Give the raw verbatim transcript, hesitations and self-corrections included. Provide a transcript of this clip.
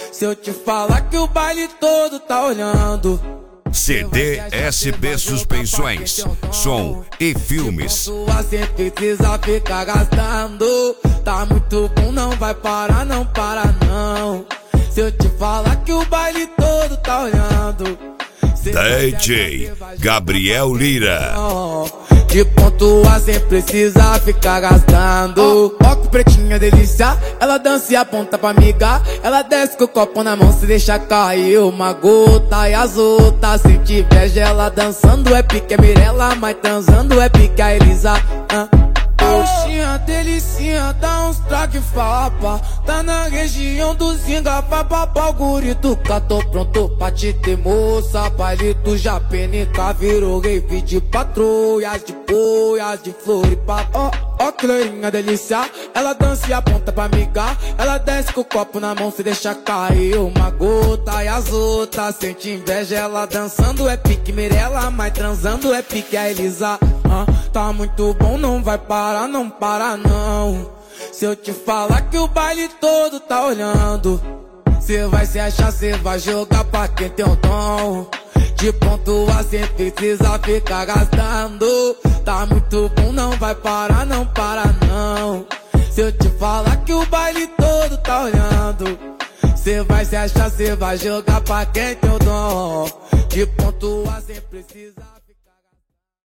Se eu te falar que o baile todo tá olhando. C D S B Suspensões, som e filmes. Você precisa ficar gastando. Tá muito bom, não vai parar, não para não. Se eu te falar que o baile todo tá olhando. D J Gabriel Lira. De ponto A cem precisa ficar gastando. Ó que pretinha delícia, ela dança e aponta pra amiga. Ela desce com o copo na mão, se deixa cair uma gota. E as outras sente inveja, ela dançando é pique a Mirella, mas transando é pique a Elisa. ah. Oxinha, delicinha, dá uns traque fapa. Tá na região do Zinga, papapá, o gurito cá, tô pronto pra te ter moça. Baile do Japenica, virou rave de patrulhas, de poias, de floripa. Ó, ó que loirinha delícia, ela dança e aponta pra amiga. Ela desce com o copo na mão, se deixa cair uma gota. E as outras sente inveja, ela dançando é pique Mirella, mas transando é pique a Elisa. ah, Tá muito bom, não vai parar, não para não. Se eu te falar que o baile todo tá olhando, cê vai se achar, cê vai jogar pra quem tem o dom. De ponto A cem precisa ficar gastando. Tá muito bom, não vai parar, não para não. Se eu te falar que o baile todo tá olhando, cê vai se achar, cê vai jogar pra quem tem o dom. De ponto A cem precisa